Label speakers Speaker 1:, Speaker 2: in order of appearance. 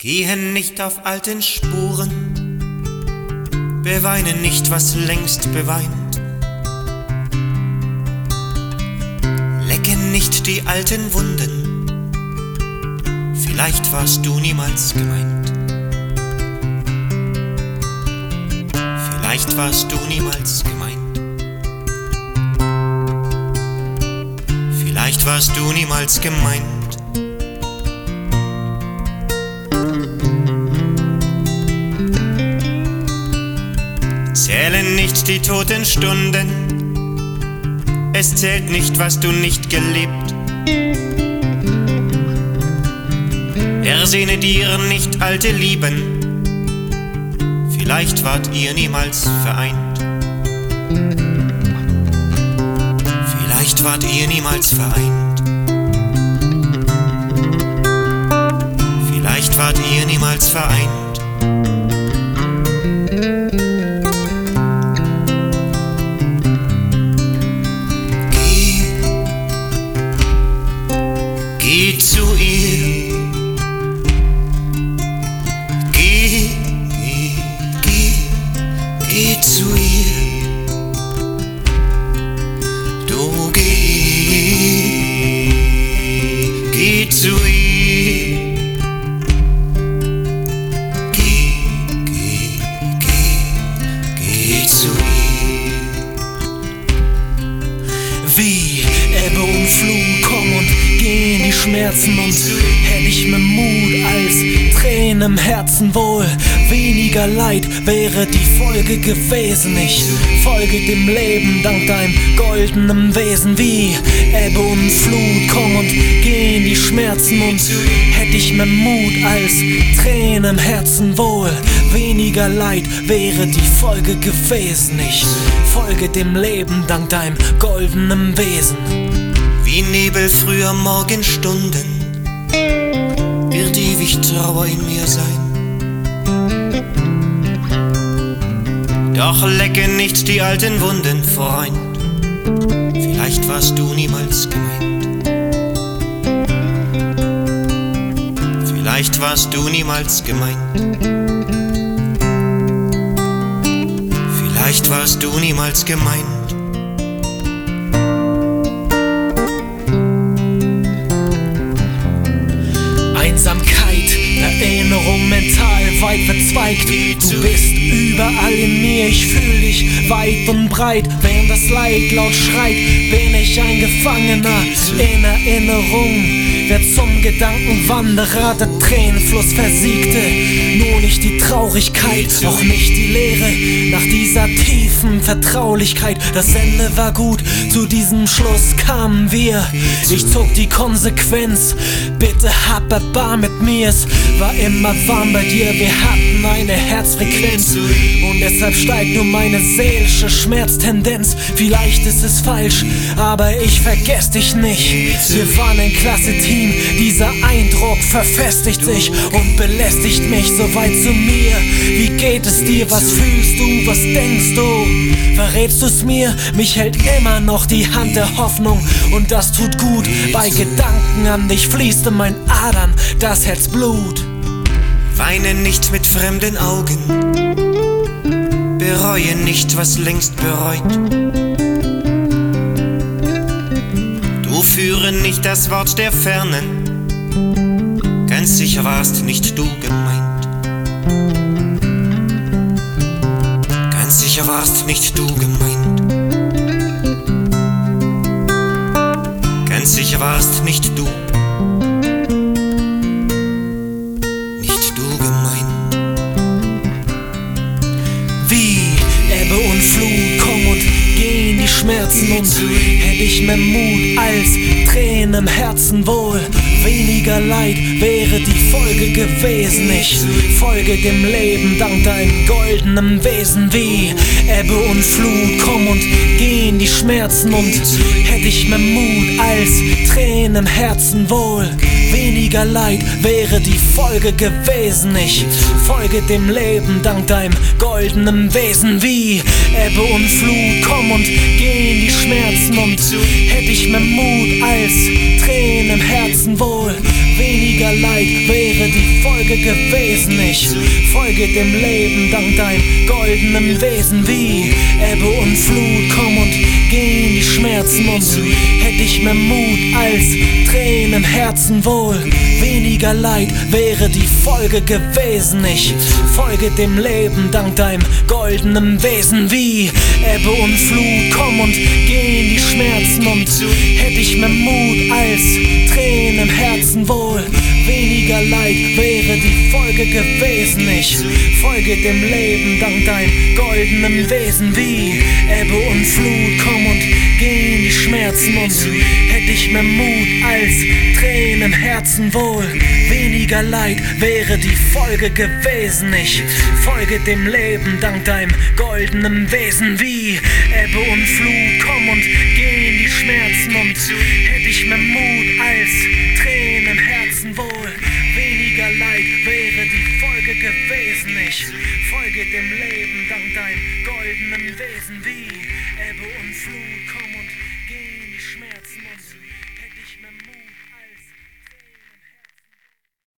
Speaker 1: Gehe nicht auf alten Spuren, beweine nicht, was längst beweint. Lecke nicht die alten Wunden, vielleicht warst du niemals gemeint. Vielleicht warst du niemals gemeint. Vielleicht warst du niemals gemeint. Zähle nicht die toten Stunden, es zählt nicht, was du nicht gelebt. Ersehne dir nicht alte Lieben, vielleicht wart ihr niemals vereint. Vielleicht wart ihr niemals vereint. Vielleicht wart ihr niemals vereint. Geh zu ihr, geh zu ihr, du geh zu ihr, geh zu ihr.
Speaker 2: Wie Ebbe und Flut, komm und geh in die Schmerzen und hätt ich mit Mut als Tränen im Herzen wohl. Weniger Leid wäre die Folge gewesen. Ich folge dem Leben dank deinem goldenen Wesen. Wie Ebbe und Flut, komm und geh in die Schmerzen und hätt ich mit Mut als Tränen im Herzen wohl. Weniger Leid wäre die Folge gewesen. Ich folge dem Leben dank deinem goldenen Wesen.
Speaker 1: Wie Nebel früher Morgenstunden wird ewig Trauer in mir sein. Doch lecke nicht die alten Wunden, Freund, vielleicht warst du niemals gemeint. Vielleicht warst du niemals gemeint. Vielleicht warst du niemals gemeint.
Speaker 2: Einsamkeit, Erinnerung mental weit verzweigt. Du bist überall in mir, ich fühl dich weit und breit. Während das Leid laut schreit, bin ich ein Gefangener in Erinnerung. Wer zum Gedankenwanderer der Tränenfluss versiegte. Nur nicht die Traurigkeit, auch nicht die Leere. Nach dieser tiefen Vertraulichkeit, das Ende war gut, zu diesem Schluss kamen wir. Ich zog die Konsequenz, bitte hab Erbarm mit mir. Es war immer warm bei dir, wir hatten eine Herzfrequenz. Und deshalb steigt nur meine seelische Schmerztendenz. Vielleicht ist es falsch, aber ich vergess dich nicht. Wir waren ein klasse Team, dieser Eindruck verfestigt sich und belästigt mich so weit zu mir. Wie geht es dir, was fühlst du, was denkst du? Verrätst du's mir? Mich hält immer noch die Hand der Hoffnung und das tut gut. Bei Gedanken an dich fließt in meinen Adern das Herzblut.
Speaker 1: Weine nicht mit fremden Augen, bereue nicht, was längst bereut. Du führe nicht das Wort der Fernen, ganz sicher warst nicht du gemeint. Ganz sicher warst nicht du gemeint. Ganz sicher warst nicht du. Nicht du gemeint.
Speaker 2: Wie Ebbe und Flut, komm und geh in die Schmerzen und hätt ich mehr Mut als Tränen im Herzen wohl. Weniger Leid wäre die Folge gewesen. Ich folge dem Leben dank deinem goldenen Wesen. Wie Ebbe und Flut, komm und geh in die Schmerzen und hätt ich mehr Mut als Tränen im Herzen wohl. Weniger Leid wäre die Folge gewesen. Ich folge dem Leben dank deinem goldenen Wesen. Wie Ebbe und Flut, komm und geh in die Schmerzen und hätt ich mehr Mut als Tränen im Herzen wohl. Weniger Leid wäre die Folge gewesen. Ich folge dem Leben dank deinem goldenen Wesen. Wie Ebbe und Flut, komm und geh in die Schmerzen. Und hätte ich mehr Mut als Tränen im Herzen wohl. Weniger Leid wäre die Folge gewesen. Ich folge dem Leben dank deinem goldenen Wesen. Wie Ebbe und Flut, komm und geh in die Schmerzen. Und hätte ich mehr Mut als Tränen im Herzen wohl. Weniger Leid wäre die Folge gewesen. Ich folge dem Leben dank deinem goldenen Wesen. Wie Ebbe und Flut, komm und geh in die Schmerzen. Und hätte ich mehr Mut als Tränen im Herzen wohl. Weniger Leid wäre die Folge gewesen. Ich folge dem Leben dank deinem goldenen Wesen. Wie Ebbe und Flut, komm und geh in die Schmerzen. Und hätte ich mehr Mut als Tränen im Herzen wohl. Weniger Leid wäre die Folge gewesen. Ich folge dem Leben dank deinem goldenen Wesen. Wie